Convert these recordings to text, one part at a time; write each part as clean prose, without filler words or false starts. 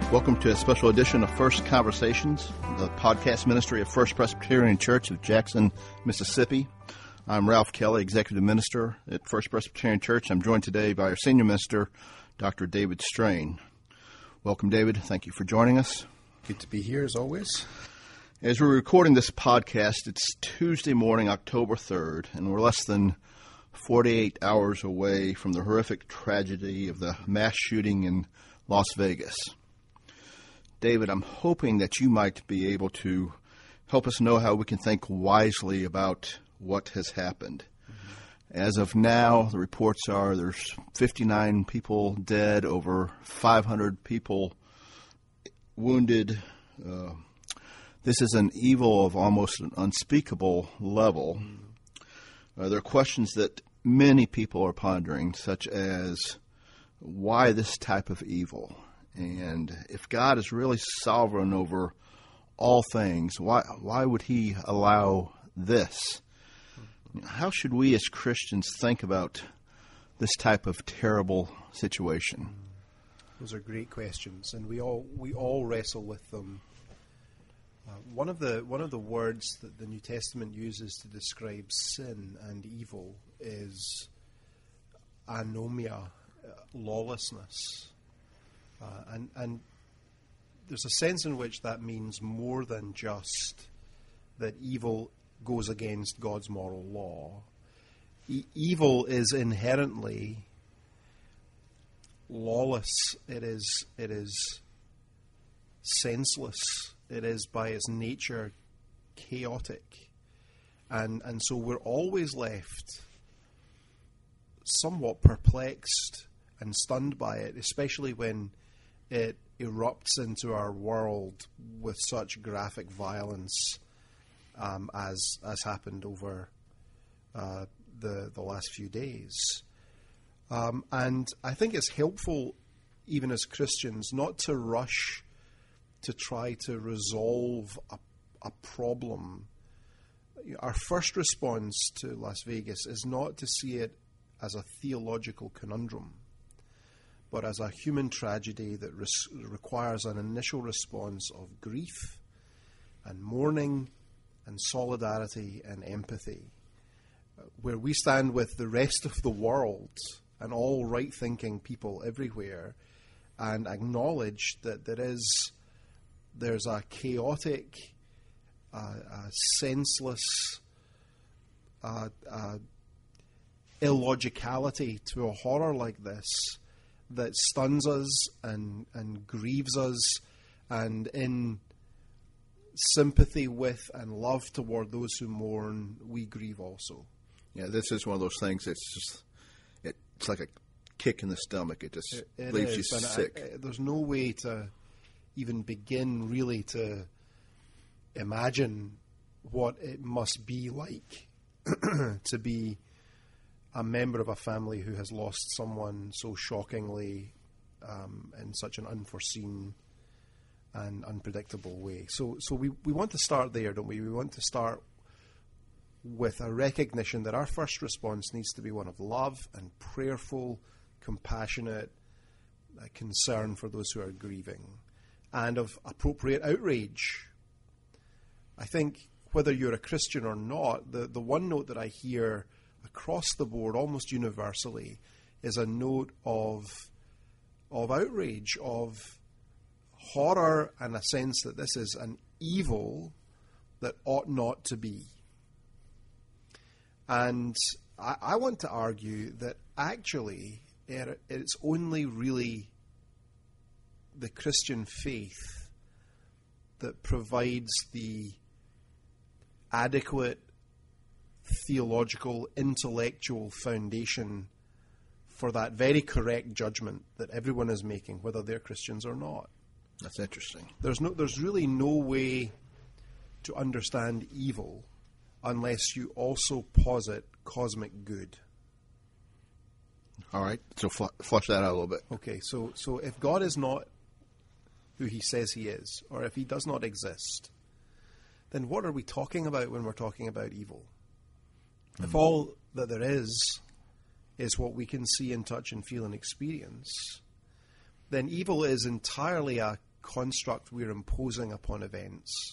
Welcome to a special edition of First Conversations, the podcast ministry of First Presbyterian Church of Jackson, Mississippi. I'm Ralph Kelly, Executive Minister at First Presbyterian Church. I'm joined today by our Senior Minister, Dr. David Strain. Welcome, David. Thank you for joining us. Good to be here, as always. As we're recording this podcast, it's Tuesday morning, October 3rd, and we're less than 48 hours away from the horrific tragedy of the mass shooting in Las Vegas. David, I'm hoping that you might be able to help us know how we can think wisely about what has happened. As of now, the reports are there's 59 people dead, over 500 people wounded. This is an evil of almost an unspeakable level. There are questions that many people are pondering, such as why this type of evil? And if God is really sovereign over all things, why would He allow this? How should we as Christians think about this type of terrible situation? Those are great questions, and we all wrestle with them. One of the words that the New Testament uses to describe sin and evil is anomia, lawlessness. And there's a sense in which that means more than just that evil goes against God's moral law. Evil is inherently lawless. It is senseless. It is by its nature chaotic. And so we're always left somewhat perplexed and stunned by it, especially when it erupts into our world with such graphic violence as happened over the last few days. And I think it's helpful, even as Christians, not to rush to try to resolve a problem. Our first response to Las Vegas is not to see it as a theological conundrum, but as a human tragedy that requires an initial response of grief and mourning and solidarity and empathy, where we stand with the rest of the world and all right-thinking people everywhere and acknowledge that there's a chaotic, senseless illogicality to a horror like this that stuns us and grieves us, and in sympathy with and love toward those who mourn, we grieve also. Yeah, this is one of those things it's like a kick in the stomach. It just leaves you sick. There's no way to even begin really to imagine what it must be like to be a member of a family who has lost someone so shockingly in such an unforeseen and unpredictable way. So we want to start there, don't we? We want to start with a recognition that our first response needs to be one of love and prayerful, compassionate concern for those who are grieving, and of appropriate outrage. I think whether you're a Christian or not, the one note that I hear across the board, almost universally, is a note of outrage, of horror, and a sense that this is an evil that ought not to be. And I want to argue that actually it's only really the Christian faith that provides the adequate theological, intellectual foundation for that very correct judgment that everyone is making, whether they're Christians or not. That's interesting. There's really no way to understand evil unless you also posit cosmic good. All right, so flush that out a little bit. Okay, so if God is not who He says He is, or if He does not exist, then what are we talking about when we're talking about evil? If all that there is what we can see and touch and feel and experience, then evil is entirely a construct we're imposing upon events.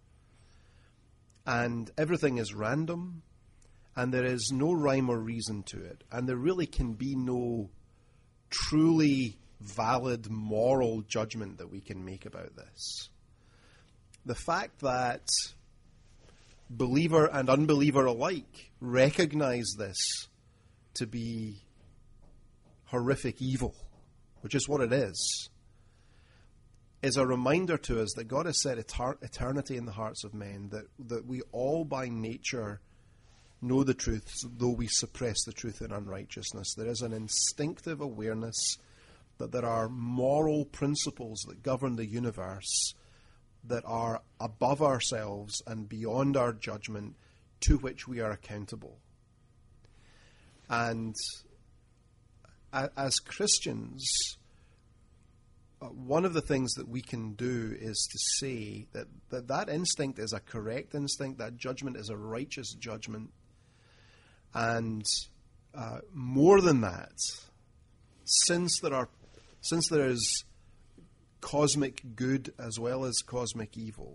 And everything is random, and there is no rhyme or reason to it, and there really can be no truly valid moral judgment that we can make about this. The fact that believer and unbeliever alike recognize this to be horrific evil, which is what it is a reminder to us that God has set eternity in the hearts of men, that we all by nature know the truth, though we suppress the truth in unrighteousness. There is an instinctive awareness that there are moral principles that govern the universe that are above ourselves and beyond our judgment, to which we are accountable. And as Christians, one of the things that we can do is to say that instinct is a correct instinct, that judgment is a righteous judgment. And more than that, since there is cosmic good as well as cosmic evil,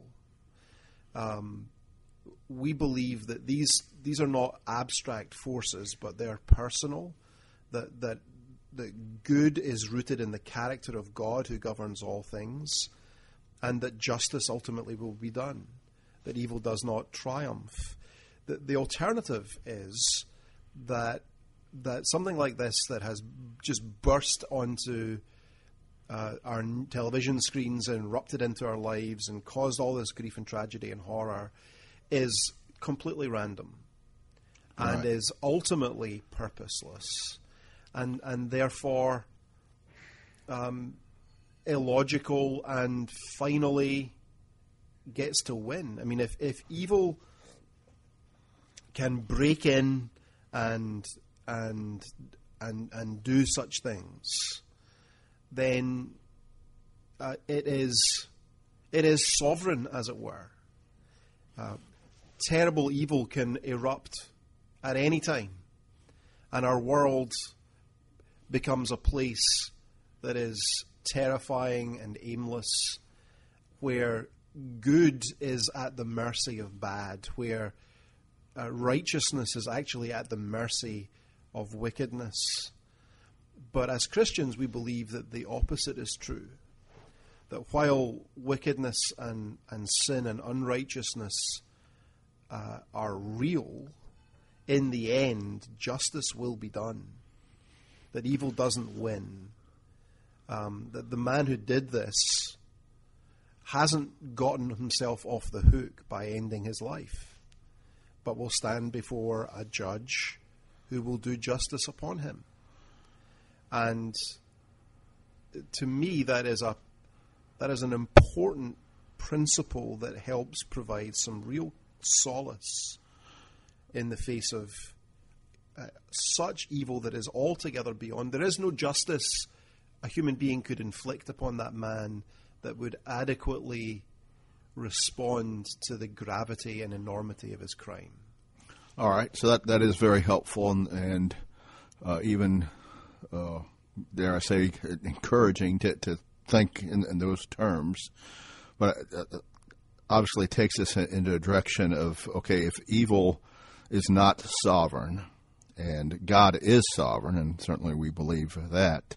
we believe that these are not abstract forces, but they're personal, that good is rooted in the character of God who governs all things, and that justice ultimately will be done, that evil does not triumph. The alternative is that something like this that has just burst onto our television screens and erupted into our lives and caused all this grief and tragedy and horror is completely random and is ultimately purposeless and therefore illogical and finally gets to win. I mean, if evil can break in and do such things, then it is sovereign, as it were. Terrible evil can erupt at any time, and our world becomes a place that is terrifying and aimless, where good is at the mercy of bad, where righteousness is actually at the mercy of wickedness. But as Christians, we believe that the opposite is true. That while wickedness and sin and unrighteousness are real, in the end, justice will be done. That evil doesn't win. That the man who did this hasn't gotten himself off the hook by ending his life, but will stand before a judge who will do justice upon him. And to me, that is an important principle that helps provide some real solace in the face of such evil that is altogether beyond. There is no justice a human being could inflict upon that man that would adequately respond to the gravity and enormity of his crime. All right, so that is very helpful and even, dare I say, encouraging to think in those terms. But obviously it takes us into a direction of, okay, if evil is not sovereign and God is sovereign, and certainly we believe that,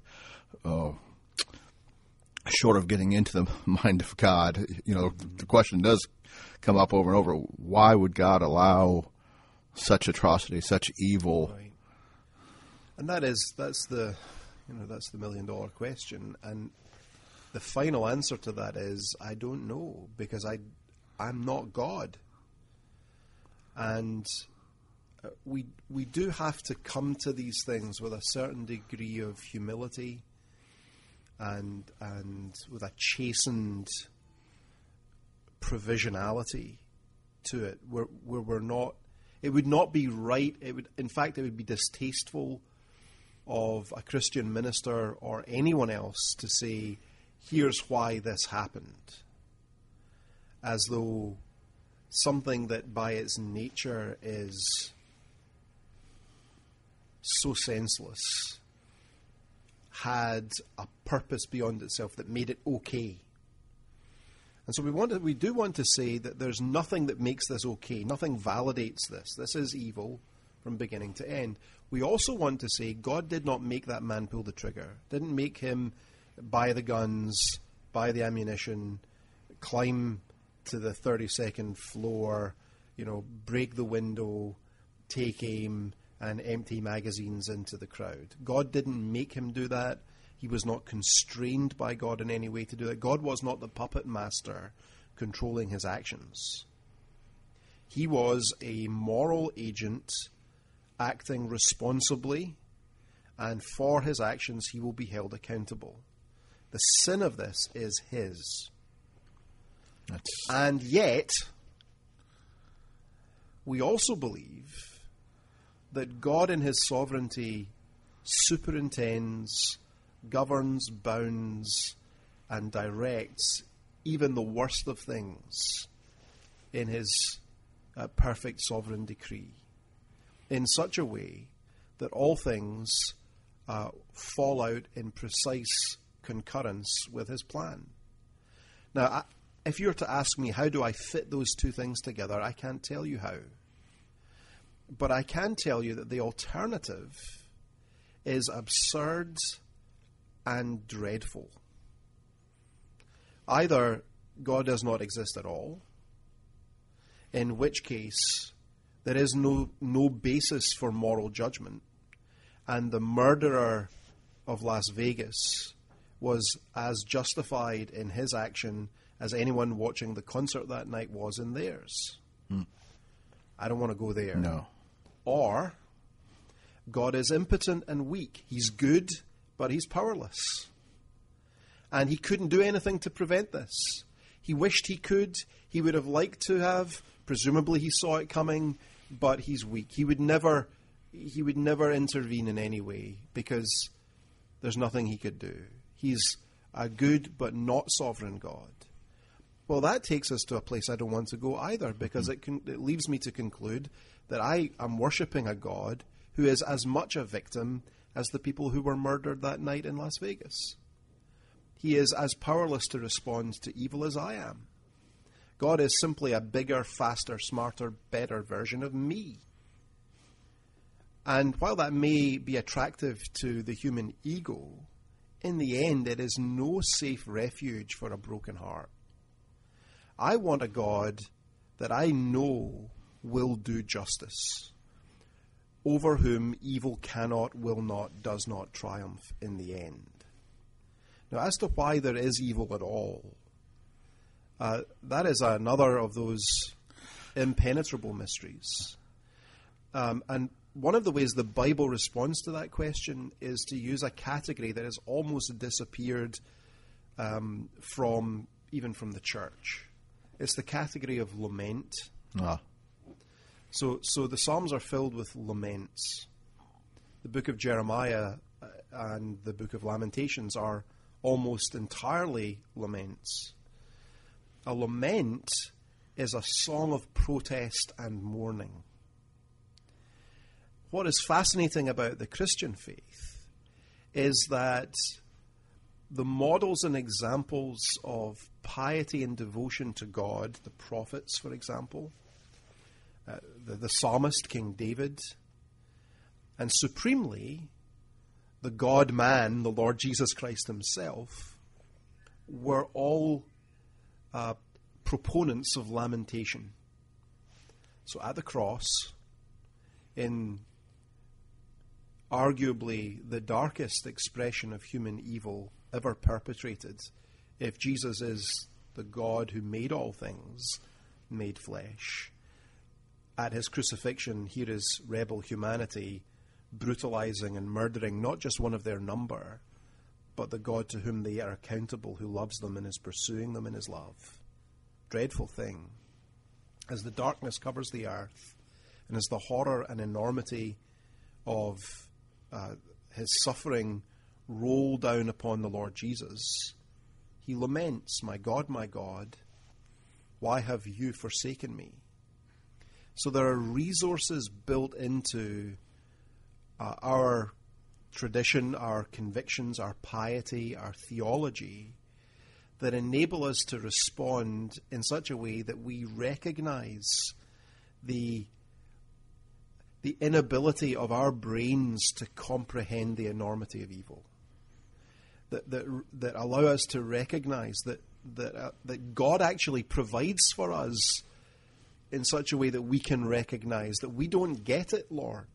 short of getting into the mind of God, the question does come up over and over, why would God allow such atrocity, such evil? Right. And that's the $1 million question. And the final answer to that is, I don't know, because I'm not God. And we do have to come to these things with a certain degree of humility and with a chastened provisionality to it, where we're not. It would not be right. It would be distasteful of a Christian minister or anyone else to say, here's why this happened, as though something that by its nature is so senseless had a purpose beyond itself that made it okay And so we do want to say that there's nothing that makes this okay. Nothing validates this. This is evil from beginning to end. We also want to say God did not make that man pull the trigger. Didn't make him buy the guns, buy the ammunition, climb to the 32nd floor, break the window, take aim, and empty magazines into the crowd. God didn't make him do that. He was not constrained by God in any way to do that. God was not the puppet master controlling his actions. He was a moral agent acting responsibly, and for his actions he will be held accountable. The sin of this is his. And yet, we also believe that God in his sovereignty superintends, governs, bounds, and directs even the worst of things in his perfect sovereign decree in such a way that all things fall out in precise concurrence with his plan. Now, if you were to ask me, how do I fit those two things together, I can't tell you how. But I can tell you that the alternative is absurd and dreadful. Either God does not exist at all, in which case there is no basis for moral judgment, and the murderer of Las Vegas was as justified in his action as anyone watching the concert that night was in theirs. I don't want to go there. No. Or God is impotent and weak. He's good, but he's powerless. And he couldn't do anything to prevent this. He wished he could. He would have liked to have. Presumably he saw it coming, but he's weak. He would never intervene in any way because there's nothing he could do. He's a good but not sovereign God. Well, that takes us to a place I don't want to go either, because it leaves me to conclude that I am worshipping a God who is as much a victim as the people who were murdered that night in Las Vegas. He is as powerless to respond to evil as I am. God is simply a bigger, faster, smarter, better version of me. And while that may be attractive to the human ego, in the end it is no safe refuge for a broken heart. I want a God that I know will do justice, over whom evil cannot, will not, does not triumph in the end. Now, as to why there is evil at all, that is another of those impenetrable mysteries. And one of the ways the Bible responds to that question is to use a category that has almost disappeared from the church. It's the category of lament. So the Psalms are filled with laments. The book of Jeremiah and the book of Lamentations are almost entirely laments. A lament is a song of protest and mourning. What is fascinating about the Christian faith is that the models and examples of piety and devotion to God, the prophets, for example, the psalmist, King David, and supremely, the God-man, the Lord Jesus Christ himself, were all proponents of lamentation. So at the cross, in arguably the darkest expression of human evil ever perpetrated, if Jesus is the God who made all things, made flesh, at his crucifixion, here is rebel humanity brutalizing and murdering not just one of their number, but the God to whom they are accountable, who loves them and is pursuing them in his love. Dreadful thing. As the darkness covers the earth, and as the horror and enormity of his suffering roll down upon the Lord Jesus, he laments, my God, why have you forsaken me? So there are resources built into our tradition, our convictions, our piety, our theology, that enable us to respond in such a way that we recognize the inability of our brains to comprehend the enormity of evil. That allow us to recognize that God actually provides for us in such a way that we can recognize that we don't get it, Lord.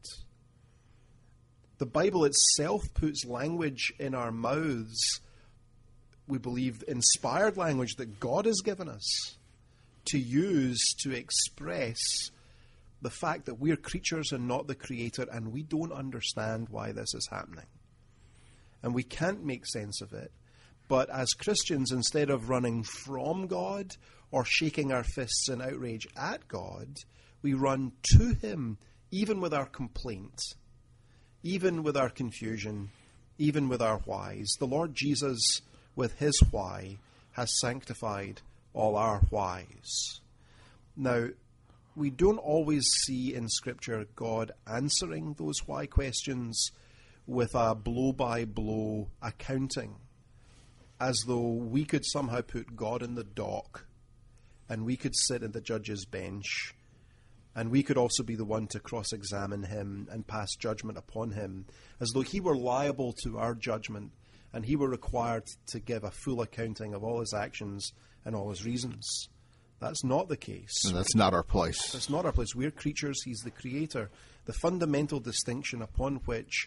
The Bible itself puts language in our mouths, we believe, inspired language that God has given us to use to express the fact that we're creatures and not the Creator, and we don't understand why this is happening. And we can't make sense of it. But as Christians, instead of running from God or shaking our fists in outrage at God, we run to Him, even with our complaint, even with our confusion, even with our whys. The Lord Jesus, with His why, has sanctified all our whys. Now, we don't always see in Scripture God answering those why questions with a blow-by-blow accounting, as though we could somehow put God in the dock and we could sit at the judge's bench and we could also be the one to cross-examine Him and pass judgment upon Him, as though He were liable to our judgment and He were required to give a full accounting of all His actions and all His reasons. That's not the case. And that's not our place. That's not our place. We're creatures. He's the Creator. The fundamental distinction upon which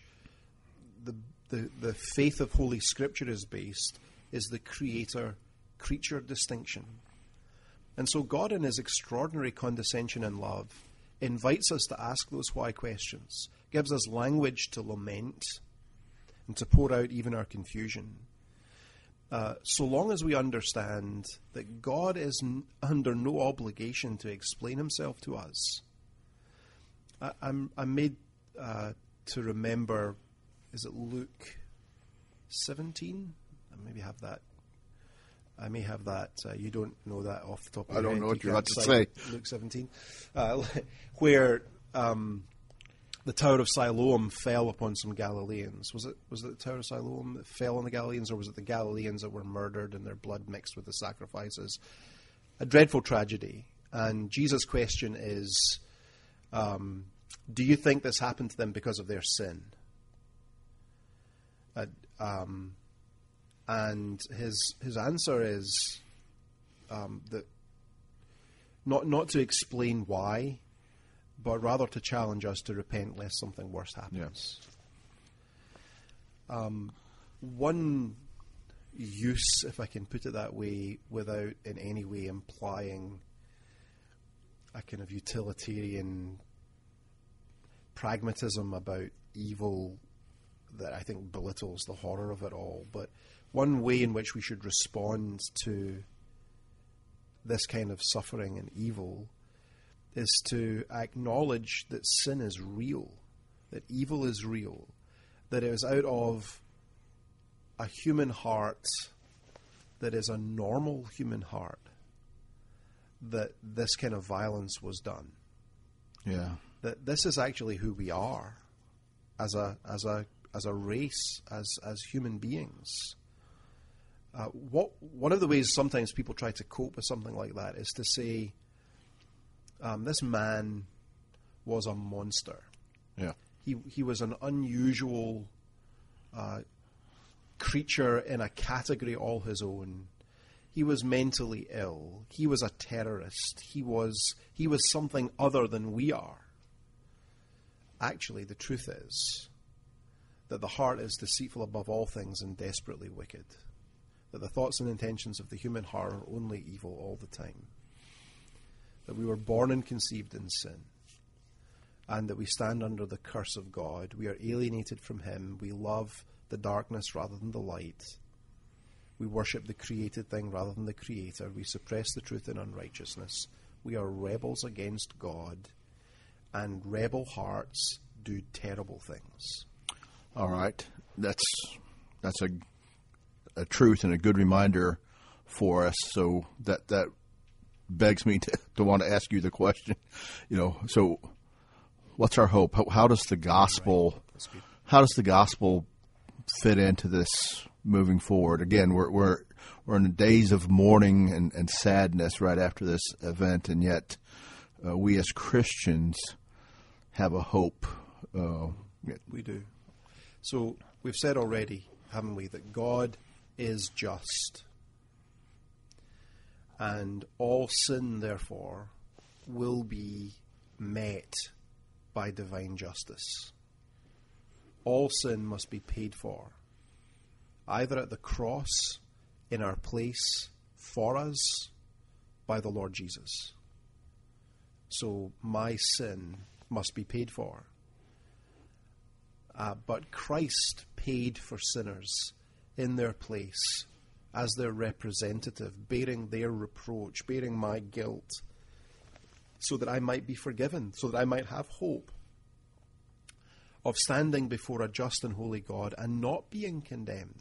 the faith of Holy Scripture is based is the Creator-creature distinction. And so God, in His extraordinary condescension and love, invites us to ask those why questions, gives us language to lament and to pour out even our confusion. So long as we understand that God is under no obligation to explain Himself to us. I'm made to remember, is it Luke 17? I maybe have that. I may have that. You don't know that off the top of your head. I don't know what you're about to say. say. Luke 17, where the Tower of Siloam fell upon some Galileans. Was it the Tower of Siloam that fell on the Galileans, or was it the Galileans that were murdered and their blood mixed with the sacrifices? A dreadful tragedy. And Jesus' question is, do you think this happened to them because of their sin? And his answer is that not to explain why, but rather to challenge us to repent lest something worse happens. Yeah. One use, if I can put it that way, without in any way implying a kind of utilitarian pragmatism about evil that I think belittles the horror of it all, but one way in which we should respond to this kind of suffering and evil is to acknowledge that sin is real, that evil is real, that it is out of a human heart that is a normal human heart that this kind of violence was done. Yeah. That this is actually who we are as a race, as human beings. One of the ways sometimes people try to cope with something like that is to say, this man was a monster. Yeah. He was an unusual creature in a category all his own. He was mentally ill. He was a terrorist. He was something other than we are. Actually, the truth is that the heart is deceitful above all things and desperately wicked. That the thoughts and intentions of the human heart are only evil all the time. That we were born and conceived in sin, and that we stand under the curse of God. We are alienated from Him. We love the darkness rather than the light. We worship the created thing rather than the Creator. We suppress the truth in unrighteousness. We are rebels against God, and rebel hearts do terrible things. All right. That's a truth and a good reminder for us. So that begs me to want to ask you the question, so what's our hope? How does the gospel fit into this moving forward? Again, we're we're in days of mourning and sadness right after this event, and yet we as Christians have a hope. We do. So we've said already, haven't we, that God is just. And all sin, therefore, will be met by divine justice. All sin must be paid for, either at the cross, in our place, for us, by the Lord Jesus. So my sin must be paid for. But Christ paid for sinners in their place as their representative, bearing their reproach, bearing my guilt, so that I might be forgiven, so that I might have hope of standing before a just and holy God and not being condemned.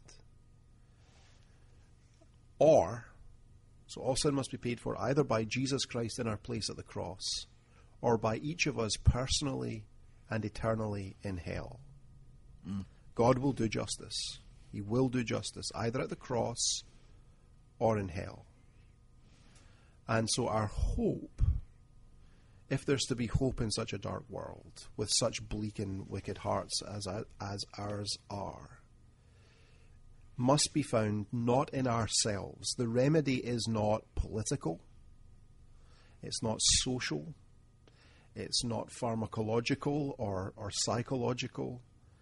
So all sin must be paid for either by Jesus Christ in our place at the cross, or by each of us personally and eternally in hell. God will do justice. He will do justice, either at the cross or in hell. And so our hope, if there's to be hope in such a dark world, with such bleak and wicked hearts as ours are, must be found not in ourselves. The remedy is not political. It's not social. It's not pharmacological or psychological.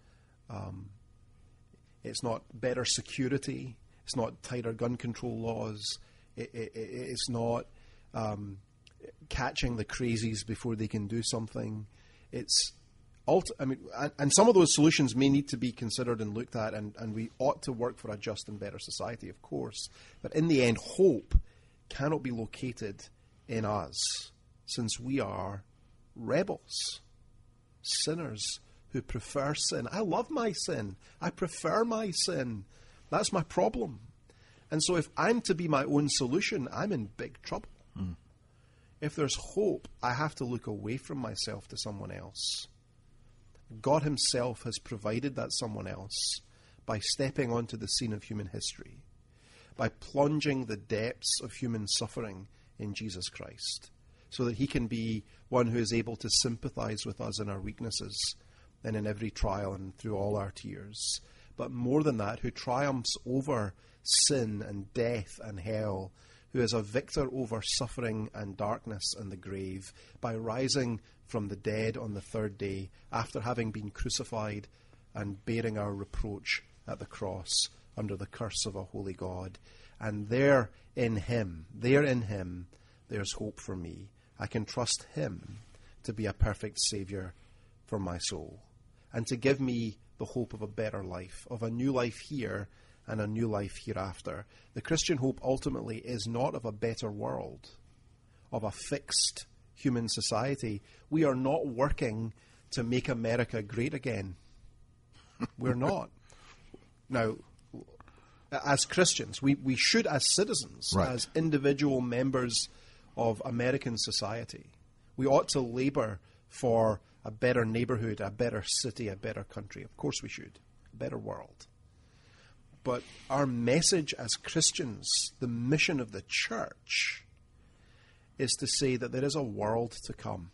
It's not better security. It's not tighter gun control laws. It's not catching the crazies before they can do something. And some of those solutions may need to be considered and looked at, and we ought to work for a just and better society, of course. But in the end, hope cannot be located in us, since we are rebels, sinners who prefer sin. I love my sin. I prefer my sin. That's my problem. And so if I'm to be my own solution, I'm in big trouble. If there's hope, I have to look away from myself to someone else. God himself has provided that someone else by stepping onto the scene of human history, by plunging the depths of human suffering in Jesus Christ, so that he can be one who is able to sympathize with us in our weaknesses and in every trial and through all our tears. But more than that, who triumphs over sin and death and hell, who is a victor over suffering and darkness and the grave, by rising from the dead on the third day after having been crucified and bearing our reproach at the cross under the curse of a holy God. And there in him, there's hope for me. I can trust him to be a perfect Savior for my soul, and to give me the hope of a better life, of a new life here and a new life hereafter. The Christian hope ultimately is not of a better world, of a fixed human society. We are not working to make America great again. We're not. Now, as Christians, we should, as citizens, right, as individual members of American society, we ought to labor for a better neighborhood, a better city, a better country. Of course we should. A better world. But our message as Christians, the mission of the church, is to say that there is a world to come.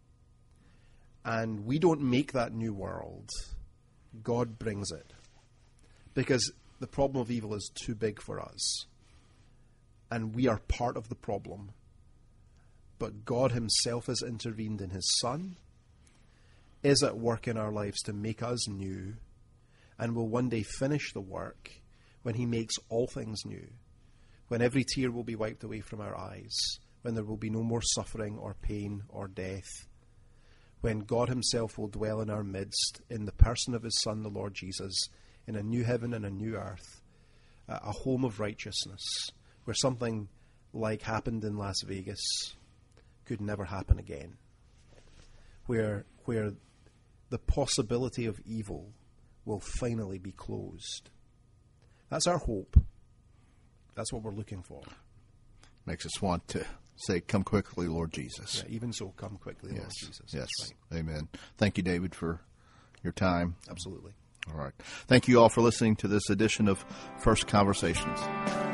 And we don't make that new world. God brings it. Because the problem of evil is too big for us. And we are part of the problem. But God himself has intervened in his Son, is at work in our lives to make us new, and will one day finish the work when he makes all things new, when every tear will be wiped away from our eyes, when there will be no more suffering or pain or death, when God himself will dwell in our midst in the person of his Son, the Lord Jesus, in a new heaven and a new earth, a home of righteousness, where something like happened in Las Vegas could never happen again, where the possibility of evil will finally be closed. That's our hope. That's what we're looking for. Makes us want to say, come quickly, Lord Jesus. Yeah, even so, come quickly, yes. Lord Jesus. Yes. That's right. Amen. Thank you, David, for your time. Absolutely. All right. Thank you all for listening to this edition of First Conversations.